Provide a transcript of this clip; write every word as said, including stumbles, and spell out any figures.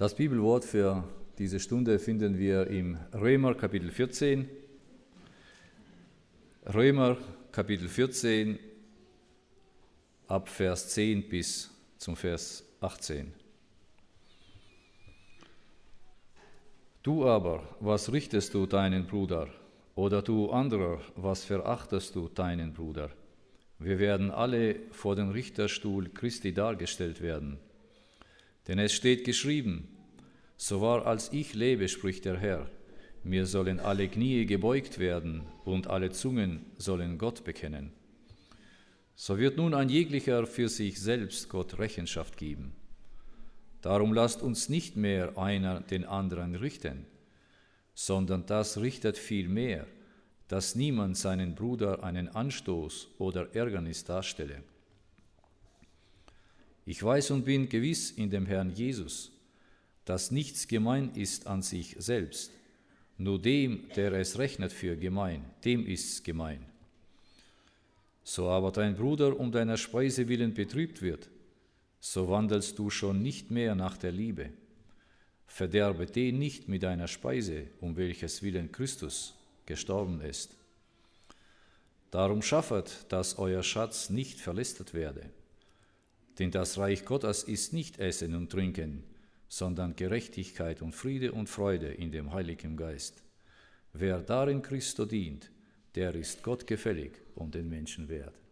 Das Bibelwort für diese Stunde finden wir im Römer Kapitel vierzehn. Römer Kapitel vierzehn, ab Vers zehn bis zum Vers achtzehn. Du aber, was richtest du deinen Bruder? Oder du anderer, was verachtest du deinen Bruder? Wir werden alle vor den Richterstuhl Christi dargestellt werden. Denn es steht geschrieben, so wahr als ich lebe, spricht der Herr, mir sollen alle Knie gebeugt werden und alle Zungen sollen Gott bekennen. So wird nun ein jeglicher für sich selbst Gott Rechenschaft geben. Darum lasst uns nicht mehr einer den anderen richten, sondern das richtet vielmehr, dass niemand seinen Bruder einen Anstoß oder Ärgernis darstelle. Ich weiß und bin gewiss in dem Herrn Jesus, dass nichts gemein ist an sich selbst, nur dem, der es rechnet für gemein, dem ist's gemein. So aber dein Bruder um deiner Speise willen betrübt wird, so wandelst du schon nicht mehr nach der Liebe. Verderbe den nicht mit deiner Speise, um welches willen Christus gestorben ist. Darum schaffet, dass euer Schatz nicht verlästert werde. Denn das Reich Gottes ist nicht Essen und Trinken, sondern Gerechtigkeit und Friede und Freude in dem Heiligen Geist. Wer darin Christo dient, der ist Gott gefällig und den Menschen wert.